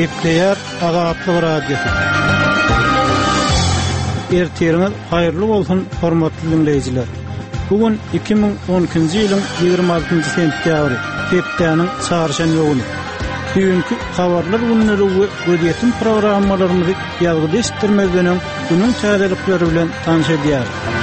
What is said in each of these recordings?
Gepleýär Azatlyk radiosu. Ertirňiz haýyrly bolsun hormatly dinleýijiler. Bugun 2012-nji ýylyň 26-njy sentýabry, hepdeniň çarşamba güni. Dünkü habarlar günleri we gödýetim programmalarymyzy ýazgyda eşitdirmezden günüň täzelikleri bilen tanışýar.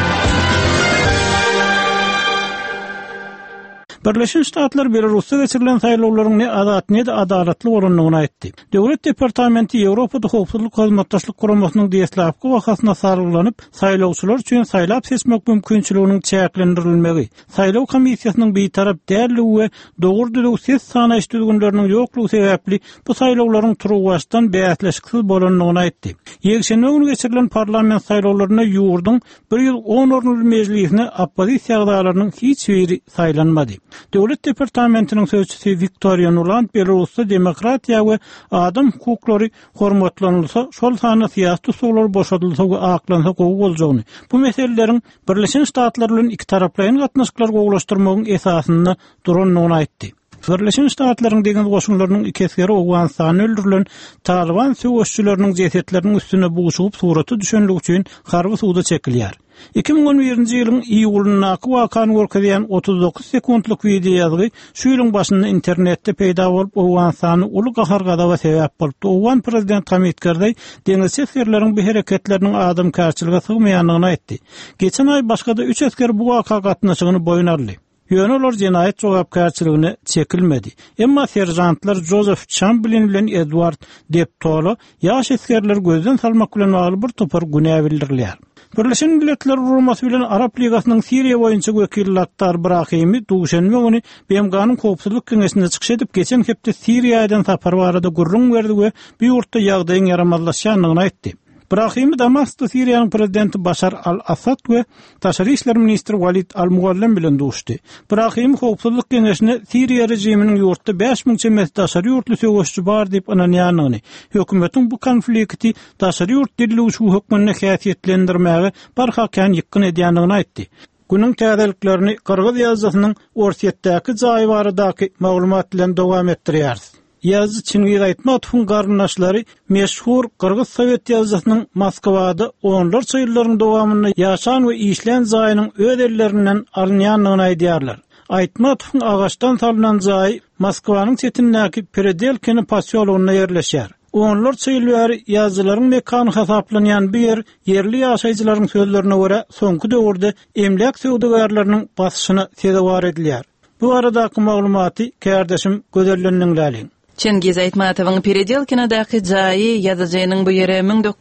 Birleşen Ştatlar Belarusda geçirilen saýlawlaryň ne azat ne de adalatly bolanlygyny aýtdy. Döwlet departamenti Ýewropada howpsuzlyk hyzmatdaşlyk guramasynyň diýeslapky wakatyna sarylanyp, saýlawçylar üçin saýlap seçmek mümkinçiliginiň çäklendirilmegi, saýlaw komissiýasynyň beýtarap dälligi we dogry düzgün ses sanaýyş düzgünleriniň ýoklugy sebäpli bu saýlawlaryň turguşdan bäýatleşiksiz bolanlygyny aýtdy. Ýekşenbe günü geçirilen parlament saýlawlaryna ýurduň 110 orunly mejlisine oppozisiýa agdalarynyň hiç biri saýlanmady. Döwlet departamentiniň sözçüsi Viktoria Nuland Belarusda demokratiýa we adam hukuklary hormatlanylsa, şol sany syýasy suwlar boşadylsa we aklansa gowy boljagyny, bu meselelerin Birleşen Ştatlar bilen iki taraplaryň gatnaşyklar gowlaşdyrmagyň esasyny duranlygyny aýtdy. Birleşen Ştatlaryň degen goşunlarynyň ikesgeri Awganistany öldürilen Taliban söwüşçüleriniň jesetleriniň üstüne buğuşup suraty düşenligi üçin harby suwda çekilýär. 2011-nji ýylyň iýulynda wakany görkezýän 39 sekundlyk video ýazgy şu ýylyň başynda internetde peýda bolup Awganistany uly gahargadawa sebäp bolupdy. Awgan prezident Hamid Karzai deňiz eskerleriň bu hereketleriniň adamkärçiligiňe sygmaýanlygyny aýtdy. Geçen aý başga da 3 esker bu waka gatnaşygyny boýnarly. Ýöneler jinayet jogapkärçiligine çekilmedi. Emma serjantlar Joseph Chamberlain bilen Edward Deptolo ýaş eskerler gözden salmak bilen bagly bir topar günä bildirilýär. Birleşen Milletler Guramasy bilen Arap Ligasynyň Siriýa boýunça wekili Lattar Brahimi duşenme güni BMG-nyň Howpsuzlyk Keňeşine çykyş edip geçen hepde Siriýadan sapar barada gurrun berdi we bu ýurtda ýagdaýyň yaramazlaşýanyny aýtdy. Brahimi Damascus Siriýanyň prezidenti Bashar al-Assad we Taşary işler ministri Walid al-Muallem bilen duşdy. Brahimi Howpsuzlyk Keňeşine Siriýa rejiminiň ýurtda 5000 çemet taşary ýurtly söwüşçü bar diýip ananýanyny, hökümetiň bu konflikti taşary ýurt dilli şu hökmüne häsiýetlendirmäge barhakan ýykyn edýänligini aýtdy. Günüň täzeliklerini Qırgız ýazysynyň Orsiýetdäki jaý baradaky maglumat bilen dowam etdirýär. Yazı Çingiz Aitmatowyň garyndaşlary meşhur Qırgız Sowet ýazysynyň Moskwada onlar çyýllaryň dowamyny ýaşan we işlen jaýynyň öz ellerinden alynýanlygyny aýdýarlar. Aitmatowyň agaçdan salynan jaý Moskwanyň çetindäki Predelkini pasyolugyna ýerleşýär. Onlar çyýllary ýazylaryň mekany hasaplanýan bir yer, yerli ýaşaýjylaryň sözlerine görä soňky döwürde emlek söwdegärläriniň basyşyna sebäp edilýär. Bu aradaky maglumaty kärdeşim gözellendiňläliň. Çingiz Aitmatowyň Predelkinadaky jaýy ýazyjynyň bu ýere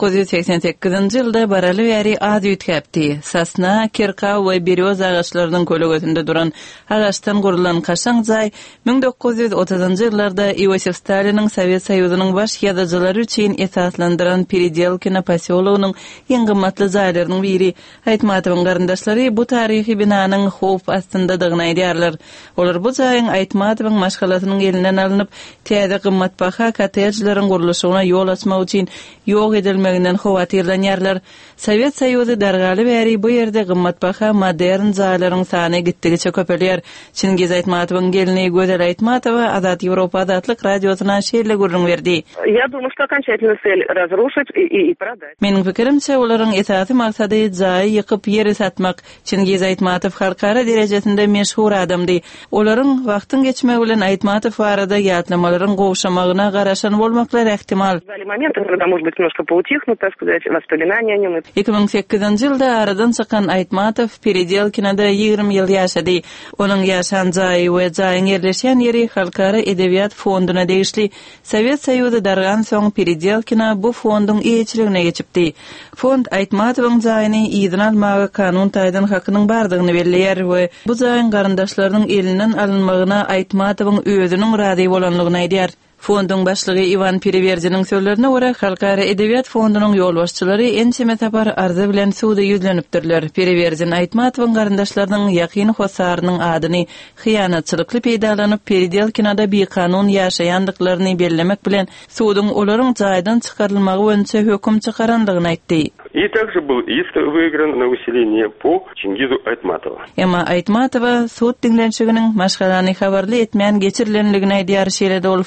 1988-nji ýylda baraly bäri az ýetkäpdi. Sasna, kirka we beryoz agaçlarynyň kölögetinde duran agaçdan gurulan kaşaň jaý 1930-njy ýyllarda Iosif Staliniň Sowet Soýuzynyň baş ýazyjylary üçin esaslandyran Predelkina pasyolugynyň iň gymmatly jaýlarynyň biri. Aitmatowyň garyndaşlary bu taryhy binanyň howp astyndadygyny aýdýarlar. Olar bu jaýyň Aitmatowyň maşgalatynyň elinden alınıp täze gymmatbaha kotejlaryň guruluşyna ýol açmak üçin ýok edilmeginden howatyrlanýarlar. Sowet Soýuzy dargaly bäri bu ýerde gymmatbaha modern jaýlaryň sany gitdigiçe köpelýär. Çingiz Aitmatowyň gelini Gözel Aitmatowa Azat Ýewropa Azatlyk radiosyna şeýle gurrun berdi. Я думаю, что окончательно цель разрушить и продать. Meniň pikirimçe olaryň esasy maksady jaý ýykyp ýeri satmak. Çingiz Aitmatow halkara derejesinde meşhur adamdy. Olaryň wagtyň geçmegi bilen Aitmatow barada ýatlamalaryn gowşamagyna garaşan bolmaklar ähtimal. Были моменты, когда, может быть, немножко поутихнут, так сказать, воспоминания о нем. 2008-nji ýylda aradan çykan Aitmatow Predelkinada 20 ýyl ýaşady. Onuň ýaşan jaý we jaýyň ýerleşýän ýeri Halkara Edebiýat fondyna degişli. Sowet Soýuzy dargan soň Predelkina bu fondyň eýçiligine geçipdi. Fond Aitmatowyň jaýyny ýydan almagy kanun taýdan hakynyň bardygyny belleýär we bu jaýyň garyndaşlarynyň elinden alynmagyna Aitmatowyň özüniň rady bolanlygyny aýdýar. Fondun başlygy Ivan Periverzining sözlerine görä Halkara Edebiýat fondunyň ýolbaşçylary ençeme tapar arza bilen suwda ýüzlenipdirler. Periverzin Aitmatowyň garyndaşlarynyň ýakyn hosarynyň adyny hyýanatçylykly peýdalanyp Predelkinada bir kanun ýaşaýandyklaryny bellemek bilen suwdyň olaryň jaýdan çykarylmagy boýunça höküm çykarandygyny aýtdy. И также был иск выигран на усиление по Чингизу Айтматову. Emma Aitmatova suud dinlenşiginiň maşgalany habarly etmän geçirilenligine diýär şeýle ol fondyň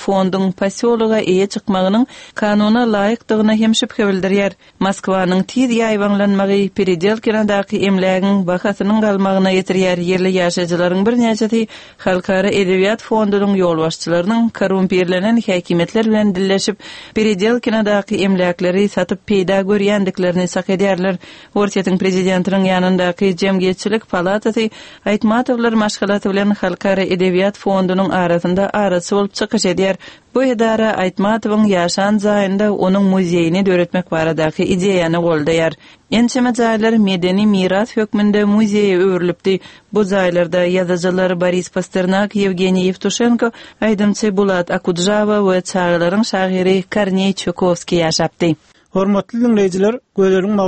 ýurdunyň posýoluga eýe çykmagynyň kanuna laýykdygyna hem şüphe bildirýär. Moskwanyň tiz ýaýbanlanmagy Peredelkinadaky emlägiň bahasynyň galmagyna ýetirýär. Yerli ýaşaýjylaryň bir näçesi Halkara Edebiýat Fondunyň ýolbaşçylarynyň korrumperlenen häkimetler bilen dilleşip Peredelkinadaky emläkleri satyp peýda görýändiklerini sak edýärler. Ortiýetiň prezidentiniň ýanyndaky Jemgyýetçilik palatysy Aýtmatowlar maşgalaty bilen Halkara Edebiýat Fondunyň arasynda arasy bolup çykyş edýär. Bu edara Aýtmatowyň ýaşan zaýynda onuň muzeýini döretmek baradaky ideýany goldaýar. Ençeme jaýlar medeni miras hökmünde muzeýe öwrilipdi. Bu jaýlarda ýazyjylar Boris Pasternak, Yevgeniy Yevtushenko, Aýdymçy Bulat Akudjava we çağlaryň şahyry Korney Çukovskiy ýaşapdy. Hormatly dinleýijiler, göýleriň